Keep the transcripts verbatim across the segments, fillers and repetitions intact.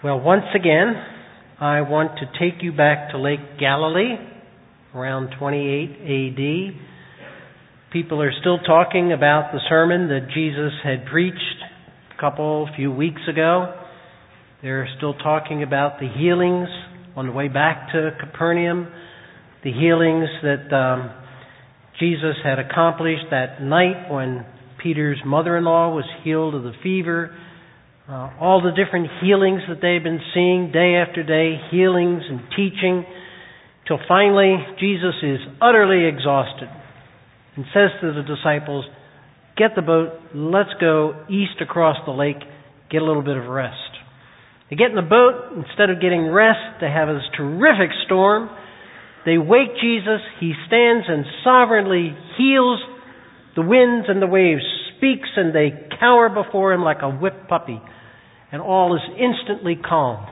Well, once again, I want to take you back to Lake Galilee, around twenty-eight A D. People are still talking about the sermon that Jesus had preached a couple, few weeks ago. They're still talking about the healings on the way back to Capernaum, the healings that um, Jesus had accomplished that night when Peter's mother-in-law was healed of the fever. Uh, all the different healings that they've been seeing day after day, healings and teaching, till finally Jesus is utterly exhausted and says to the disciples, "Get the boat, let's go east across the lake, get a little bit of rest." They get in the boat. Instead of getting rest, they have this terrific storm. They wake Jesus. He stands and sovereignly heals the winds and the waves, speaks, and they cower before him like a whipped puppy. And all is instantly calmed.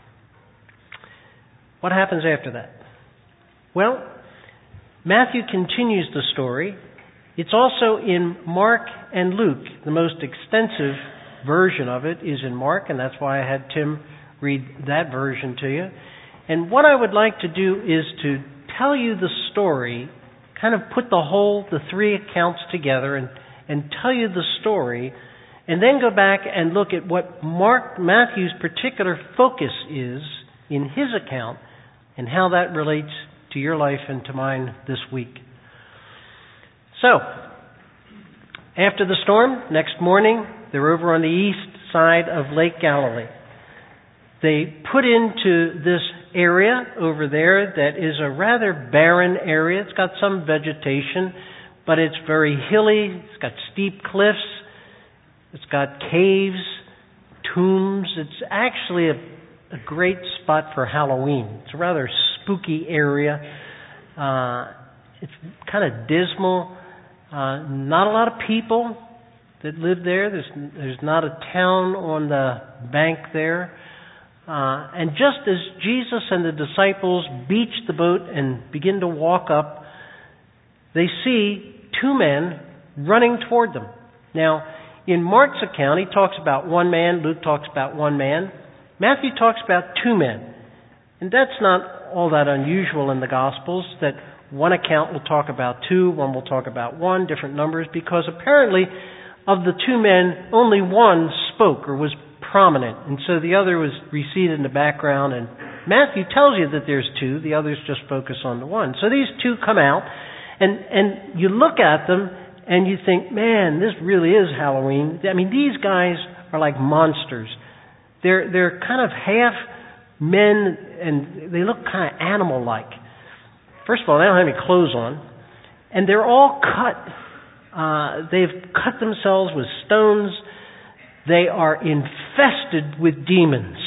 What happens after that? Well, Matthew continues the story. It's also in Mark and Luke. The most extensive version of it is in Mark, and that's why I had Tim read that version to you. And what I would like to do is to tell you the story, kind of put the whole, the three accounts together and, and tell you the story, and then go back and look at what Mark Matthew's particular focus is in his account and how that relates to your life and to mine this week. So, after the storm, next morning, they're over on the east side of Lake Galilee. They put into this area over there that is a rather barren area. It's got some vegetation, but it's very hilly. It's got steep cliffs. It's got caves, tombs. It's actually a, a great spot for Halloween. It's a rather spooky area. Uh, it's kind of dismal. Uh, not a lot of people that live there. There's, there's not a town on the bank there. Uh, and just as Jesus and the disciples beach the boat and begin to walk up, they see two men running toward them. Now, in Mark's account, he talks about one man. Luke talks about one man. Matthew talks about two men. And that's not all that unusual in the Gospels, that one account will talk about two, one will talk about one, different numbers, because apparently of the two men, only one spoke or was prominent. And so the other was receded in the background. And Matthew tells you that there's two. The others just focus on the one. So these two come out, and, and you look at them, and you think, man, this really is Halloween. I mean, these guys are like monsters. They're they're kind of half men, and they look kind of animal-like. First of all, they don't have any clothes on, and they're all cut. Uh, they've cut themselves with stones. They are infested with demons,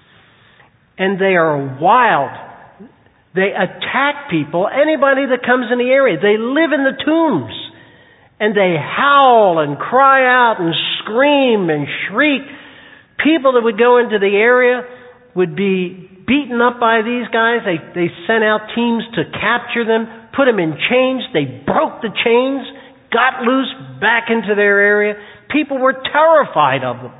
and they are wild. They attack people, anybody that comes in the area. They live in the tombs. And they howl and cry out and scream and shriek. People that would go into the area would be beaten up by these guys. They they sent out teams to capture them, put them in chains. They broke the chains, got loose back into their area. People were terrified of them.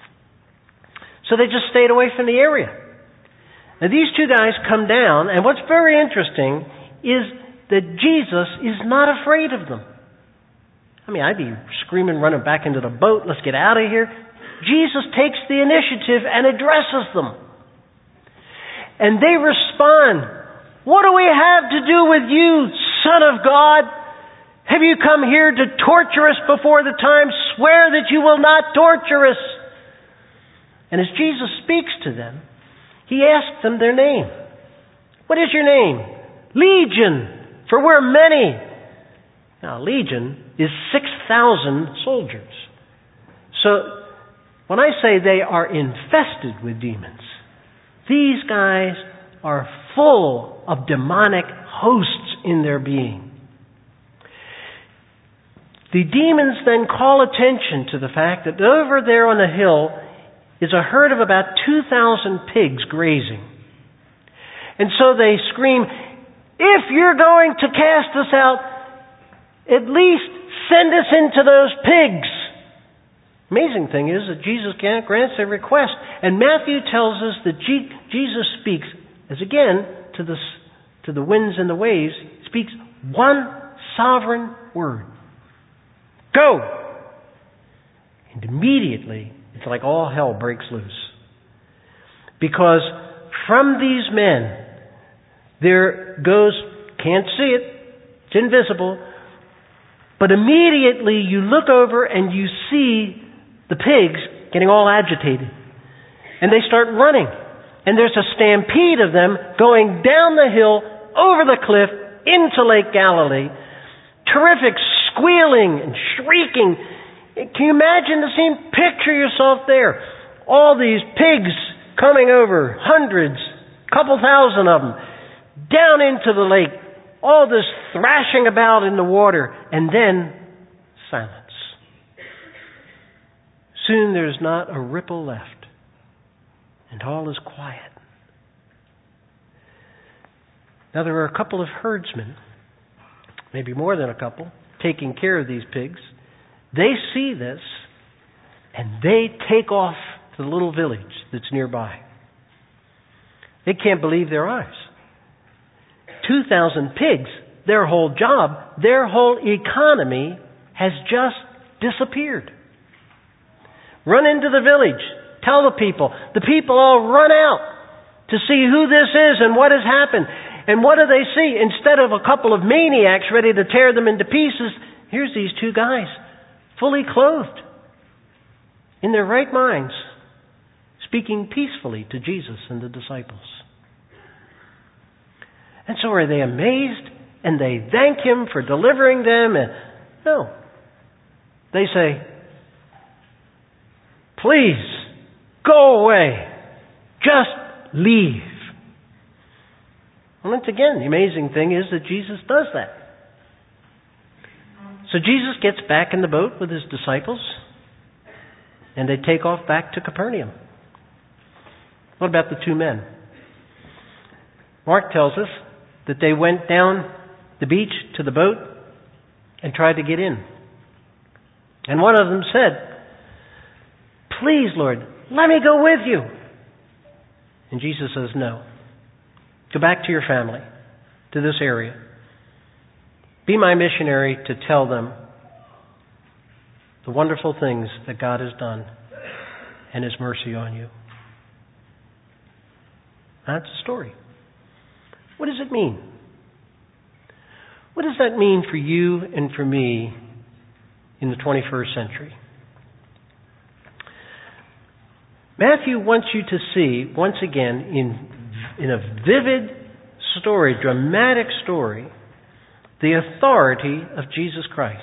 So they just stayed away from the area. Now these two guys come down, and what's very interesting is that Jesus is not afraid of them. I mean, I'd be screaming, running back into the boat, let's get out of here. Jesus takes the initiative and addresses them. And they respond, "What do we have to do with you, Son of God? Have you come here to torture us before the time? Swear that you will not torture us." And as Jesus speaks to them, he asks them their name. "What is your name?" "Legion, for we're many." Now, legion is six thousand soldiers. So, when I say they are infested with demons, these guys are full of demonic hosts in their being. The demons then call attention to the fact that over there on the hill is a herd of about two thousand pigs grazing. And so they scream, "If you're going to cast us out, at least send us into those pigs." Amazing thing is that Jesus grants their request. And Matthew tells us that G- Jesus speaks, as again, to the, to the winds and the waves, speaks one sovereign word. Go! And immediately, it's like all hell breaks loose. Because from these men, there goes, can't see it, it's invisible, but immediately you look over and you see the pigs getting all agitated. And they start running. And there's a stampede of them going down the hill, over the cliff, into Lake Galilee. Terrific squealing and shrieking. Can you imagine the scene? Picture yourself there. All these pigs coming over, hundreds, couple thousand of them, down into the lake. All this thrashing about in the water. And then silence. Soon there's not a ripple left, and all is quiet. Now there are a couple of herdsmen, maybe more than a couple, taking care of these pigs. They see this, and they take off to the little village that's nearby. They can't believe their eyes. Two thousand pigs, their whole job, their whole economy has just disappeared. Run into the village. Tell the people. The people all run out to see who this is and what has happened. And what do they see? Instead of a couple of maniacs ready to tear them into pieces, here's these two guys, fully clothed, in their right minds, speaking peacefully to Jesus and the disciples. And so are they amazed and they thank Him for delivering them? And no. They say, please, go away. Just leave. And once again, the amazing thing is that Jesus does that. So Jesus gets back in the boat with His disciples, and they take off back to Capernaum. What about the two men? Mark tells us that they went down the beach to the boat and tried to get in. And one of them said, please, Lord, let me go with you. And Jesus says, no. Go back to your family, to this area. Be my missionary to tell them the wonderful things that God has done and His mercy on you. That's the story. What does it mean? What does that mean for you and for me in the twenty-first century? Matthew wants you to see, once again, in, in a vivid story, dramatic story, the authority of Jesus Christ.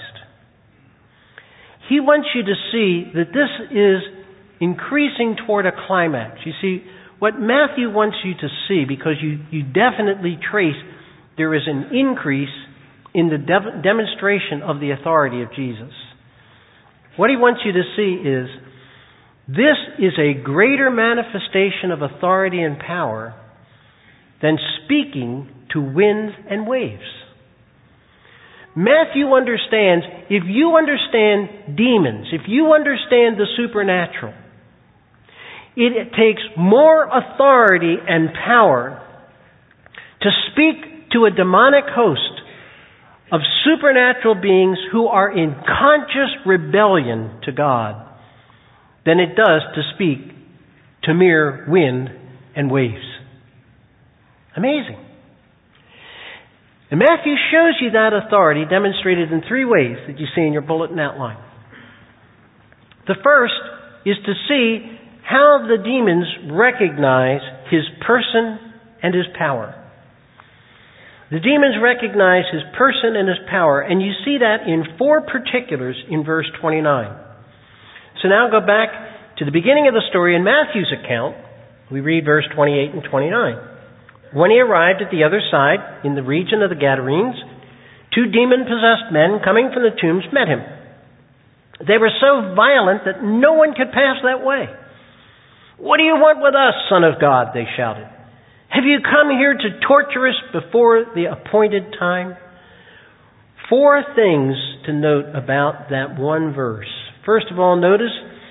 He wants you to see that this is increasing toward a climax. You see, what Matthew wants you to see, because you, you definitely trace there is an increase in the de- demonstration of the authority of Jesus. What he wants you to see is this is a greater manifestation of authority and power than speaking to winds and waves. Matthew understands, if you understand demons, if you understand the supernatural, it takes more authority and power to speak to a demonic host of supernatural beings who are in conscious rebellion to God than it does to speak to mere wind and waves. Amazing. And Matthew shows you that authority demonstrated in three ways that you see in your bulletin outline. The first is to see how the demons recognize His person and His power. The demons recognize His person and His power, and you see that in four particulars in verse twenty-nine. So now go back to the beginning of the story in Matthew's account. We read verse twenty-eight and twenty-nine. When he arrived at the other side, in the region of the Gadarenes, two demon-possessed men coming from the tombs met him. They were so violent that no one could pass that way. "What do you want with us, Son of God?" they shouted. "Have you come here to torture us before the appointed time?" Four things to note about that one verse. First of all, notice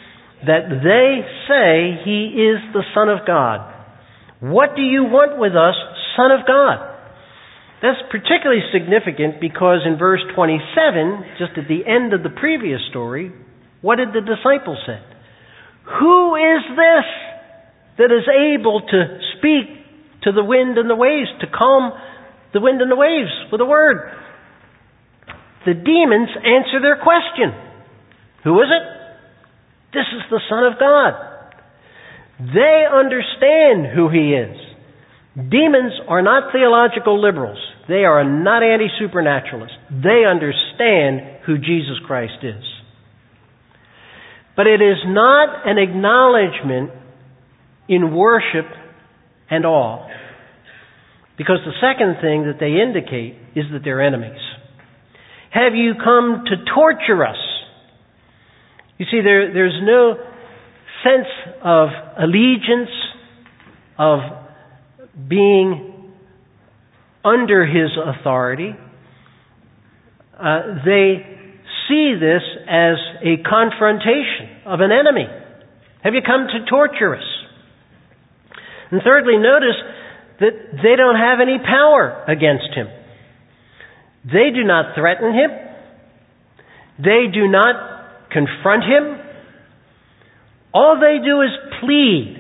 that they say he is the Son of God. What do you want with us, Son of God? That's particularly significant because in verse twenty-seven, just at the end of the previous story, what did the disciples say? Who is this that is able to speak to the wind and the waves, to calm the wind and the waves with a word? The demons answer their question. Who is it? This is the Son of God. They understand who he is. Demons are not theological liberals. They are not anti-supernaturalists. They understand who Jesus Christ is. But it is not an acknowledgement in worship and awe. Because the second thing that they indicate is that they're enemies. Have you come to torture us? You see, there, there's no sense of allegiance, of being under his authority. Uh, they see this as a confrontation of an enemy. Have you come to torture us? And thirdly, notice that they don't have any power against him. They do not threaten him. They do not confront him. All they do is plead.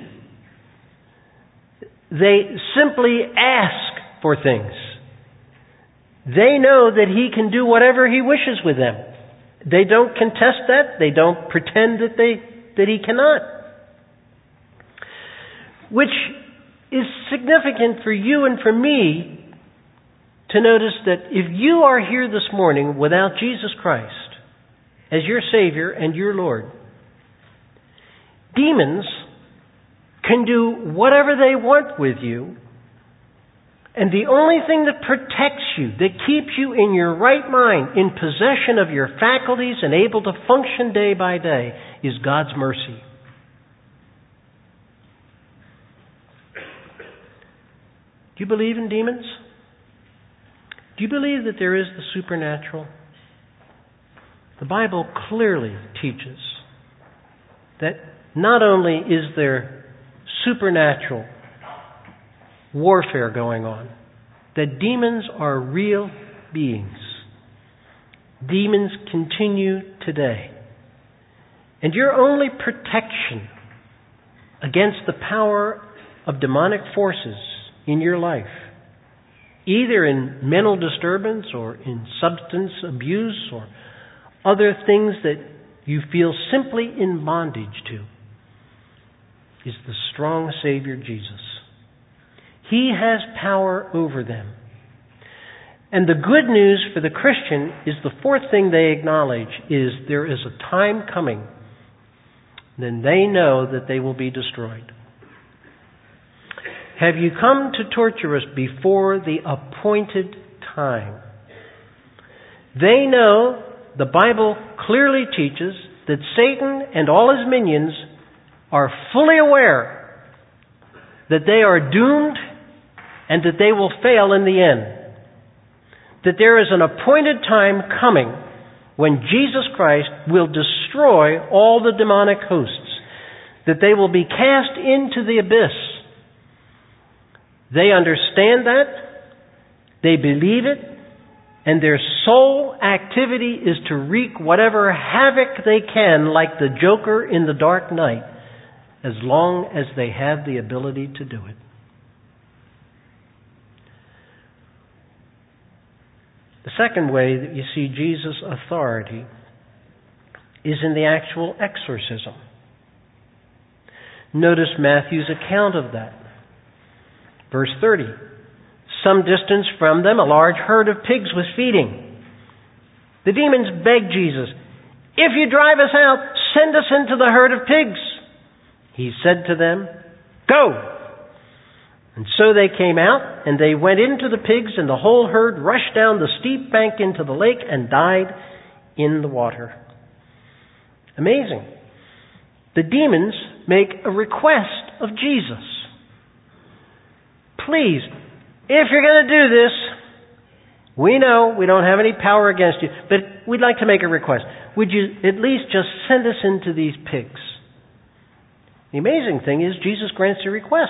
They simply ask for things. They know that he can do whatever he wishes with them. They don't contest that. They don't pretend that they that he cannot. Which is significant for you and for me to notice that if you are here this morning without Jesus Christ as your Savior and your Lord, demons can do whatever they want with you, and the only thing that protects you, that keeps you in your right mind, in possession of your faculties and able to function day by day, is God's mercy. Do you believe in demons? Do you believe that there is the supernatural? The Bible clearly teaches that not only is there supernatural warfare going on, that demons are real beings. Demons continue today. And your only protection against the power of demonic forces in your life, either in mental disturbance or in substance abuse or other things that you feel simply in bondage to, is the strong Savior Jesus. He has power over them. And the good news for the Christian is the fourth thing they acknowledge is there is a time coming then they know that they will be destroyed. Have you come to torture us before the appointed time? They know, the Bible clearly teaches, that Satan and all his minions are fully aware that they are doomed and that they will fail in the end. That there is an appointed time coming when Jesus Christ will destroy all the demonic hosts, that they will be cast into the abyss. They understand that, they believe it, and their sole activity is to wreak whatever havoc they can, like the Joker in The Dark Knight, as long as they have the ability to do it. The second way that you see Jesus' authority is in the actual exorcism. Notice Matthew's account of that. Verse thirty. Some distance from them, a large herd of pigs was feeding. The demons begged Jesus, "If you drive us out, send us into the herd of pigs." He said to them, "Go!" And so they came out, and they went into the pigs, and the whole herd rushed down the steep bank into the lake and died in the water. Amazing. The demons make a request of Jesus. Please, if you're going to do this, we know we don't have any power against you, but we'd like to make a request. Would you at least just send us into these pigs? The amazing thing is Jesus grants the request.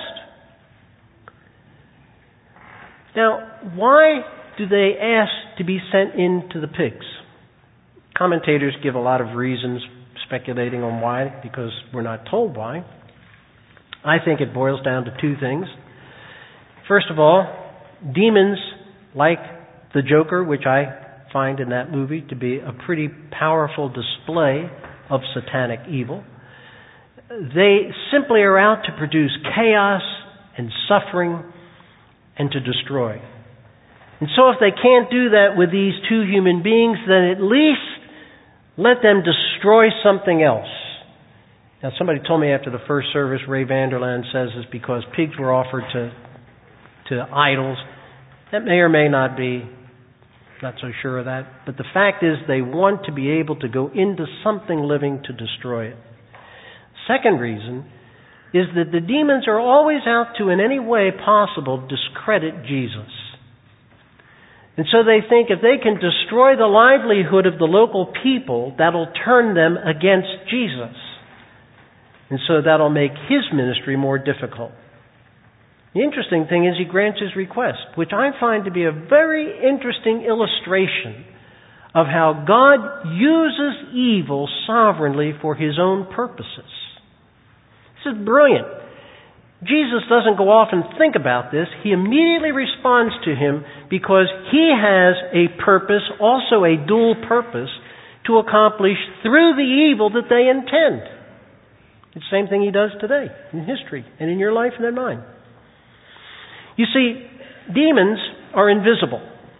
Now, why do they ask to be sent into the pigs? Commentators give a lot of reasons, speculating on why, because we're not told why. I think it boils down to two things. First of all, demons, like the Joker, which I find in that movie to be a pretty powerful display of satanic evil, they simply are out to produce chaos and suffering and to destroy. And so if they can't do that with these two human beings, then at least let them destroy something else. Now, somebody told me after the first service, Ray Vanderland says it's because pigs were offered to to idols. That may or may not be. Not so sure of that. But the fact is they want to be able to go into something living to destroy it. Second reason is that the demons are always out to, in any way possible, discredit Jesus. And so they think if they can destroy the livelihood of the local people, that'll turn them against Jesus. And so that'll make his ministry more difficult. The interesting thing is he grants his request, which I find to be a very interesting illustration of how God uses evil sovereignly for his own purposes. This is brilliant. Jesus doesn't go off and think about this. He immediately responds to him because he has a purpose, also a dual purpose, to accomplish through the evil that they intend. It's the same thing he does today in history and in your life and in mine. You see, demons are invisible.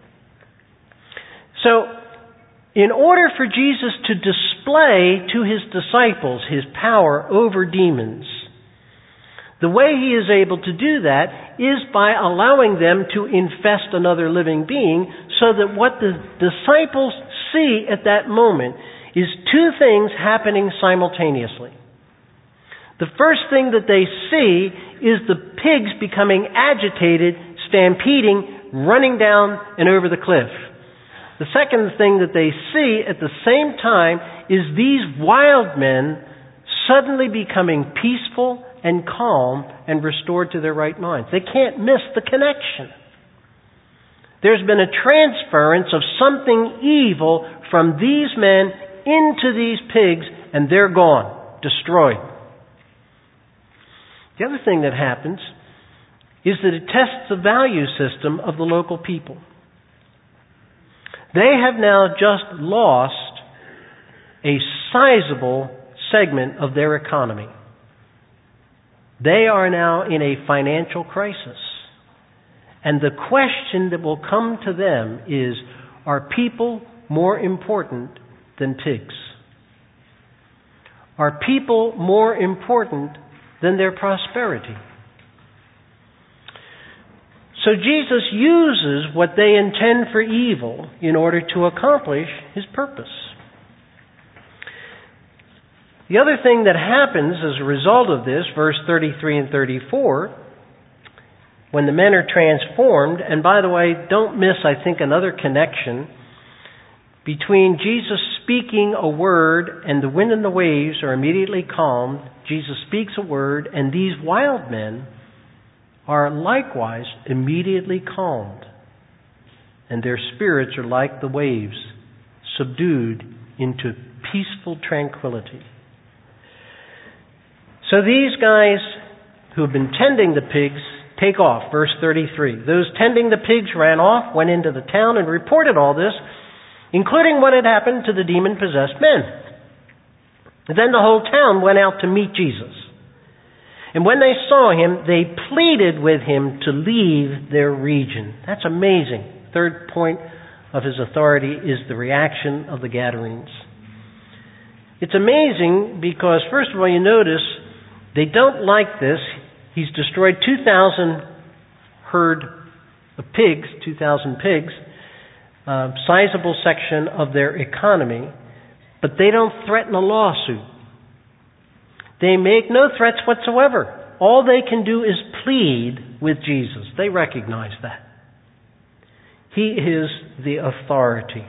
So, in order for Jesus to display to his disciples his power over demons, the way he is able to do that is by allowing them to infest another living being, so that what the disciples see at that moment is two things happening simultaneously. The first thing that they see is the pigs becoming agitated, stampeding, running down and over the cliff. The second thing that they see at the same time is these wild men suddenly becoming peaceful and calm and restored to their right minds. They can't miss the connection. There's been a transference of something evil from these men into these pigs, and they're gone, destroyed. The other thing that happens is that it tests the value system of the local people. They have now just lost a sizable segment of their economy. They are now in a financial crisis. And the question that will come to them is, are people more important than pigs? Are people more important than their prosperity? So Jesus uses what they intend for evil in order to accomplish his purpose. The other thing that happens as a result of this, verse thirty-three and thirty-four, when the men are transformed, and by the way, don't miss, I think, another connection between Jesus speaking a word and the wind and the waves are immediately calmed. Jesus speaks a word, and these wild men are likewise immediately calmed. And their spirits are like the waves, subdued into peaceful tranquility. So these guys who have been tending the pigs take off. Verse thirty-three. Those tending the pigs ran off, went into the town, and reported all this, including what had happened to the demon-possessed men. And then the whole town went out to meet Jesus. And when they saw him, they pleaded with him to leave their region. That's amazing. Third point of his authority is the reaction of the Gadarenes. It's amazing because, first of all, you notice they don't like this. He's destroyed two thousand herd of pigs, two thousand pigs, a sizable section of their economy, but they don't threaten a lawsuit. They make no threats whatsoever. All they can do is plead with Jesus. They recognize that. He is the authority.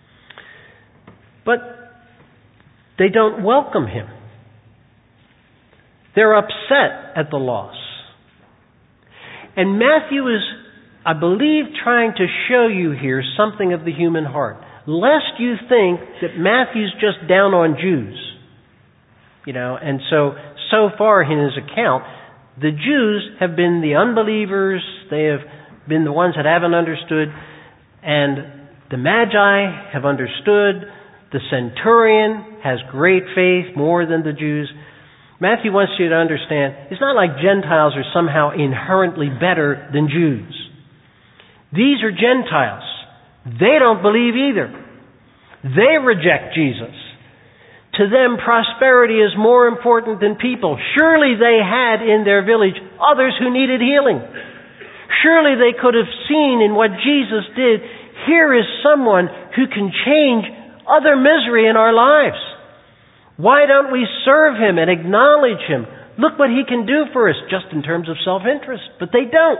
But they don't welcome him. They're upset at the loss. And Matthew is, I believe, trying to show you here something of the human heart. Lest you think that Matthew's just down on Jews. You know, and so, so far in his account, the Jews have been the unbelievers. They have been the ones that haven't understood. And the Magi have understood. The centurion has great faith, more than the Jews. Matthew wants you to understand, it's not like Gentiles are somehow inherently better than Jews. These are Gentiles. They don't believe either. They reject Jesus. To them, prosperity is more important than people. Surely they had in their village others who needed healing. Surely they could have seen in what Jesus did, here is someone who can change other misery in our lives. Why don't we serve him and acknowledge him? Look what he can do for us, just in terms of self-interest. But they don't.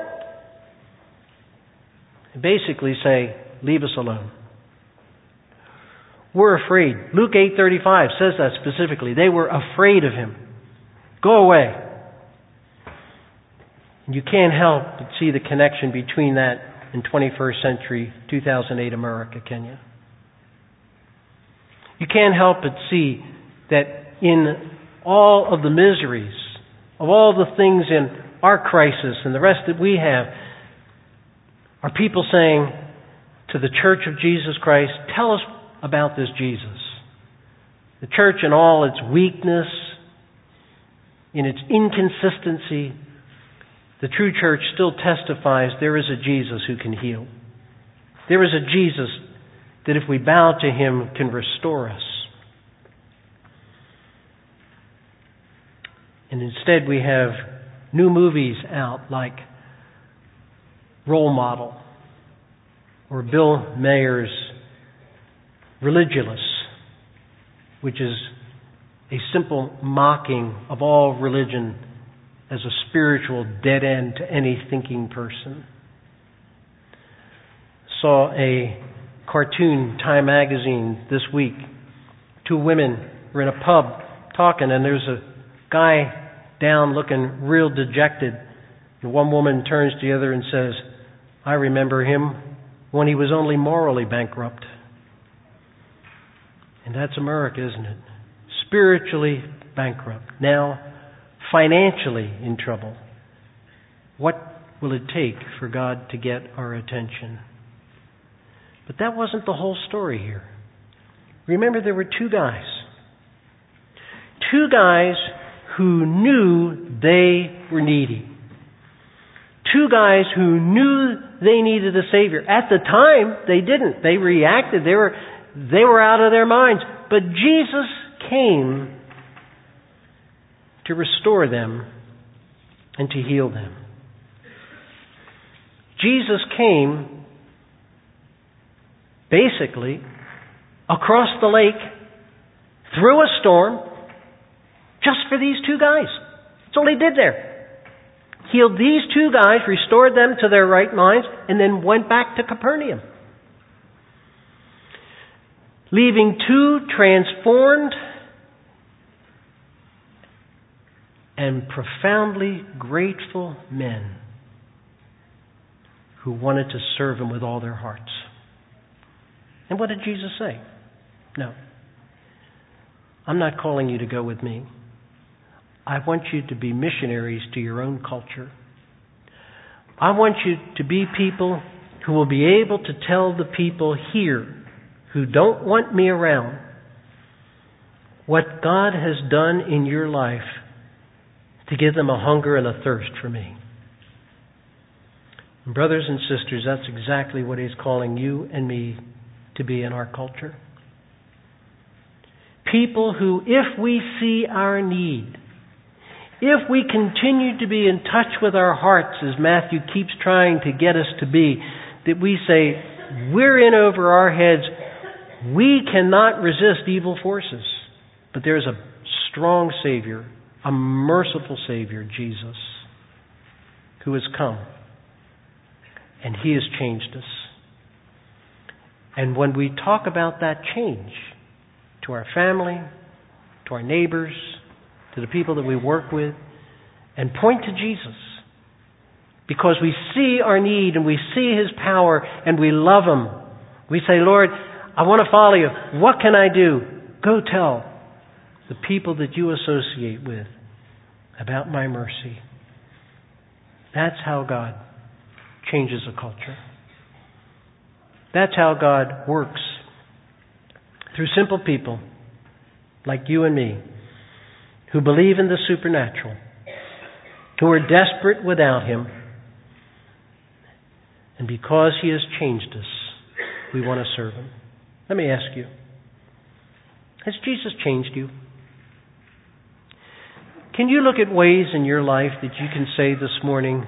They basically say, leave us alone. We're afraid. Luke eight thirty-five says that specifically. They were afraid of him. Go away. You can't help but see the connection between that and twenty-first century, two thousand eight America, can you? You can't help but see that in all of the miseries, of all the things in our crisis and the rest that we have, are people saying to the Church of Jesus Christ, tell us about this Jesus. The church in all its weakness, in its inconsistency, the true church still testifies there is a Jesus who can heal. There is a Jesus that if we bow to him can restore us. And instead we have new movies out like Role Model or Bill Mayer's Religulous, which is a simple mocking of all religion as a spiritual dead end to any thinking person. Saw a cartoon, Time magazine, this week. Two women were in a pub talking, and there's a guy down looking real dejected. And one woman turns to the other and says, I remember him when he was only morally bankrupt. And that's America, isn't it? Spiritually bankrupt. Now, financially in trouble. What will it take for God to get our attention? But that wasn't the whole story here. Remember, there were two guys. Two guys who knew they were needy. Two guys who knew they needed a Savior. At the time, they didn't. They reacted. They were, they were out of their minds. But Jesus came to restore them and to heal them. Jesus came basically across the lake, through a storm, just for these two guys. That's all he did there. Healed these two guys, restored them to their right minds, and then went back to Capernaum. Leaving two transformed and profoundly grateful men who wanted to serve him with all their hearts. And what did Jesus say? No. I'm not calling you to go with me. I want you to be missionaries to your own culture. I want you to be people who will be able to tell the people here who don't want me around what God has done in your life to give them a hunger and a thirst for me. And brothers and sisters, that's exactly what he's calling you and me to be in our culture. People who, if we see our need, if we continue to be in touch with our hearts, as Matthew keeps trying to get us to be, that we say, we're in over our heads, we cannot resist evil forces. But there's a strong Savior, a merciful Savior, Jesus, who has come. And he has changed us. And when we talk about that change to our family, to our neighbors, to the people that we work with, and point to Jesus. Because we see our need and we see His power and we love Him. We say, Lord, I want to follow You. What can I do? Go tell the people that you associate with about my mercy. That's how God changes a culture. That's how God works. Through simple people like you and me who believe in the supernatural, who are desperate without Him, and because He has changed us, we want to serve Him. Let me ask you, has Jesus changed you? Can you look at ways in your life that you can say this morning,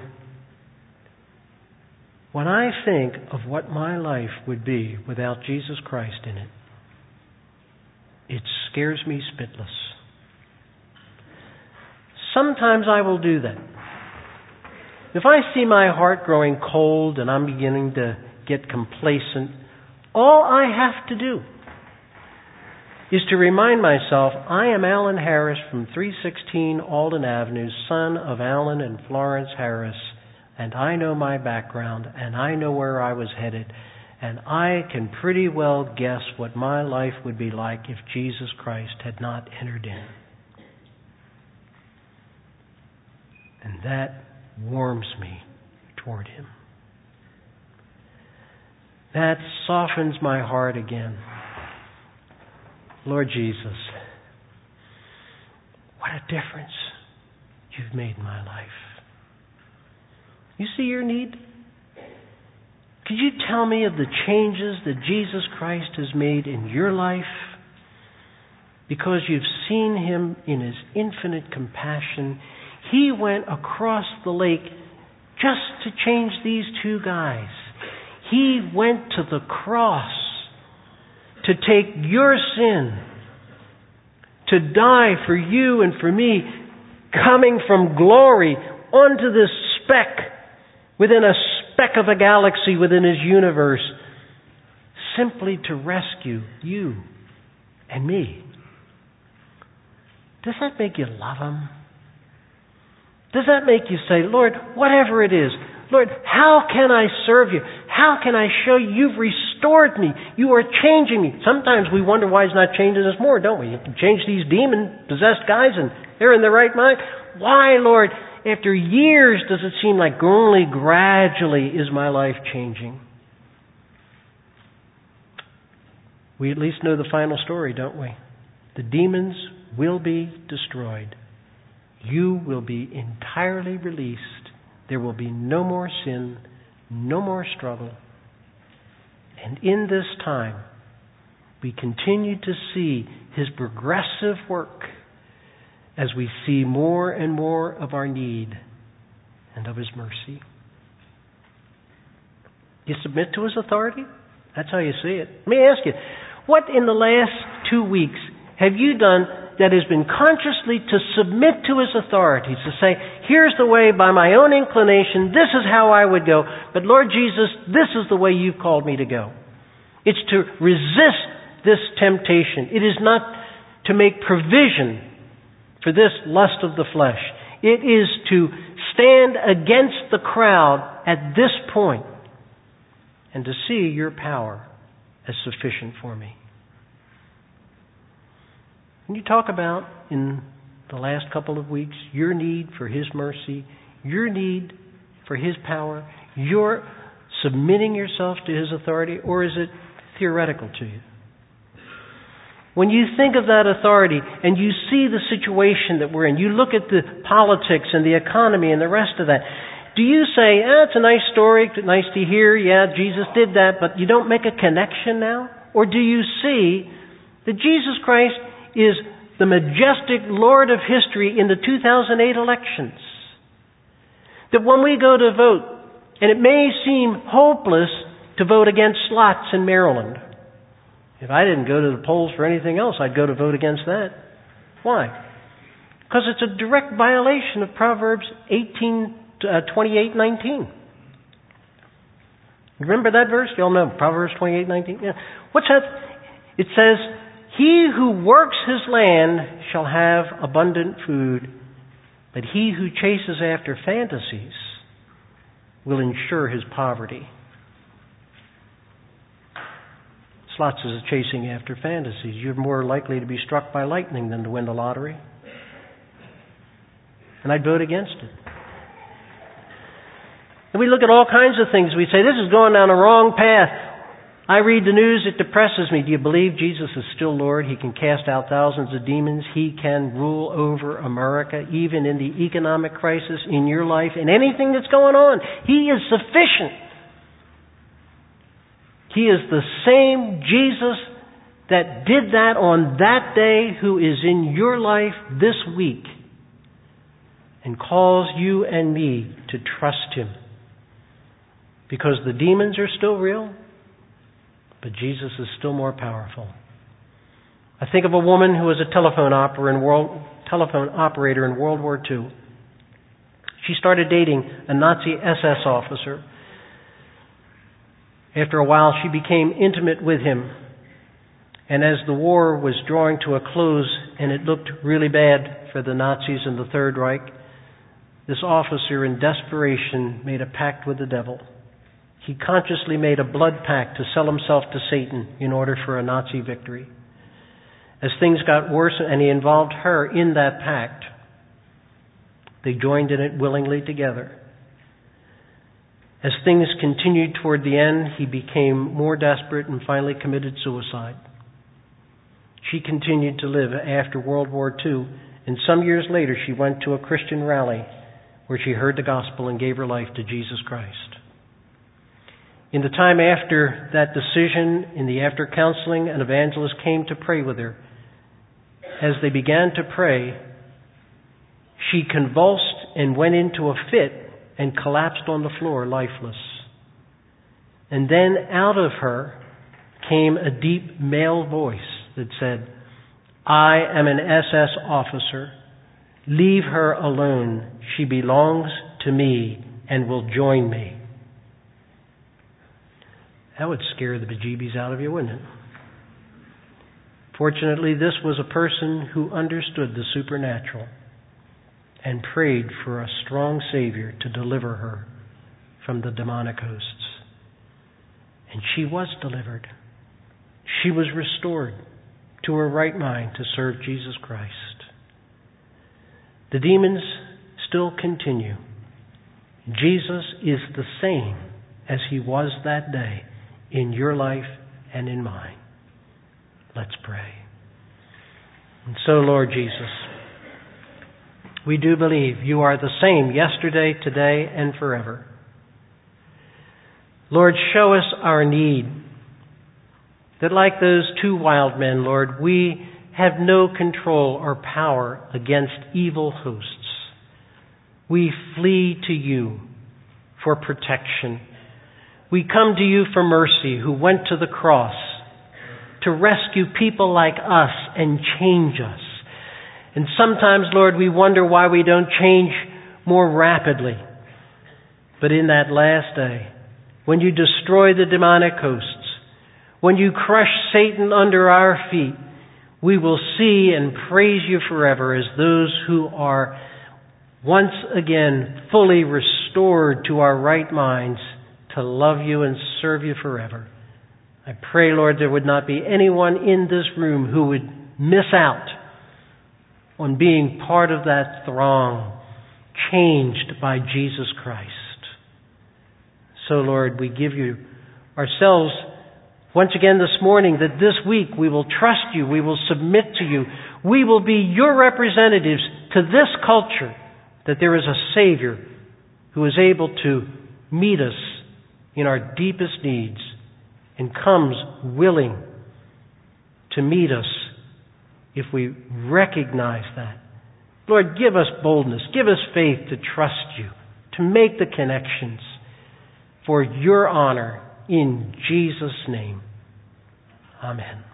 when I think of what my life would be without Jesus Christ in it, it scares me spitless. Sometimes I will do that. If I see my heart growing cold and I'm beginning to get complacent, all I have to do is to remind myself, I am Alan Harris from three sixteen Alden Avenue, son of Alan and Florence Harris, and I know my background, and I know where I was headed, and I can pretty well guess what my life would be like if Jesus Christ had not entered in. And that warms me toward Him. That softens my heart again. Lord Jesus, what a difference You've made in my life. You see your need? Could you tell me of the changes that Jesus Christ has made in your life? Because you've seen Him in His infinite compassion. He went across the lake just to change these two guys. He went to the cross to take your sin, to die for you and for me, coming from glory onto this speck, within a speck of a galaxy within His universe, simply to rescue you and me. Does that make you love Him? Does that make you say, Lord, whatever it is, Lord, how can I serve You? How can I show You You've restored me? You are changing me. Sometimes we wonder why He's not changing us more, don't we? You can change these demon-possessed guys and they're in their right mind. Why, Lord, after years does it seem like only gradually is my life changing? We at least know the final story, don't we? The demons will be destroyed. You will be entirely released. There will be no more sin, no more struggle. And in this time, we continue to see His progressive work as we see more and more of our need and of His mercy. You submit to His authority? That's how you see it. Let me ask you, what in the last two weeks have you done that has been consciously to submit to His authority, to say, here's the way by my own inclination, this is how I would go, but Lord Jesus, this is the way You've called me to go. It's to resist this temptation. It is not to make provision for this lust of the flesh. It is to stand against the crowd at this point and to see Your power as sufficient for me. Can you talk about, in the last couple of weeks, your need for His mercy, your need for His power, your submitting yourself to His authority, or is it theoretical to you? When you think of that authority and you see the situation that we're in, you look at the politics and the economy and the rest of that, do you say, ah, it's a nice story, nice to hear, yeah, Jesus did that, but you don't make a connection now? Or do you see that Jesus Christ is the majestic Lord of history in the two thousand eight elections? That when we go to vote, and it may seem hopeless to vote against slots in Maryland. If I didn't go to the polls for anything else, I'd go to vote against that. Why? Because it's a direct violation of Proverbs eighteen, twenty-eight, nineteen. Remember that verse? You all know Proverbs twenty-eight, nineteen? Yeah. What's that? It says, he who works his land shall have abundant food, But he who chases after fantasies will ensure his poverty. It's lots of chasing after fantasies. You're more likely to be struck by lightning than to win the lottery. And I'd vote against it. And we look at all kinds of things. We say, this is going down the wrong path. I read the news, it depresses me. Do you believe Jesus is still Lord? He can cast out thousands of demons. He can rule over America, even in the economic crisis in your life, and anything that's going on. He is sufficient. He is the same Jesus that did that on that day who is in your life this week and calls you and me to trust Him. Because the demons are still real, but Jesus is still more powerful. I think of a woman who was a telephone operator in World, telephone operator in World War Two. She started dating a Nazi S S officer. After a while, she became intimate with him. And as the war was drawing to a close and it looked really bad for the Nazis in the Third Reich, this officer in desperation made a pact with the devil. He consciously made a blood pact to sell himself to Satan in order for a Nazi victory. As things got worse and he involved her in that pact, they joined in it willingly together. As things continued toward the end, he became more desperate and finally committed suicide. She continued to live after World War Two, and some years later she went to a Christian rally where she heard the gospel and gave her life to Jesus Christ. In the time after that decision, in the after counseling, an evangelist came to pray with her. As they began to pray, she convulsed and went into a fit and collapsed on the floor, lifeless. And then out of her came a deep male voice that said, I am an S S officer. Leave her alone. She belongs to me and will join me. That would scare the bejeebies out of you, wouldn't it? Fortunately, this was a person who understood the supernatural and prayed for a strong Savior to deliver her from the demonic hosts. And she was delivered. She was restored to her right mind to serve Jesus Christ. The demons still continue. Jesus is the same as He was that day in your life and in mine. Let's pray. And so, Lord Jesus, we do believe You are the same yesterday, today, and forever. Lord, show us our need. That like those two wild men, Lord, we have no control or power against evil hosts. We flee to You for protection. We come to You for mercy, who went to the cross to rescue people like us and change us. And sometimes, Lord, we wonder why we don't change more rapidly. But in that last day, when You destroy the demonic hosts, when You crush Satan under our feet, we will see and praise You forever as those who are once again fully restored to our right minds to love You and serve You forever. I pray, Lord, there would not be anyone in this room who would miss out on being part of that throng, changed by Jesus Christ. So, Lord, we give You ourselves once again this morning, that this week we will trust You, we will submit to You, we will be Your representatives to this culture, that there is a Savior who is able to meet us in our deepest needs and comes willing to meet us if we recognize that. Lord, give us boldness, give us faith to trust You, to make the connections for Your honor in Jesus' name. Amen.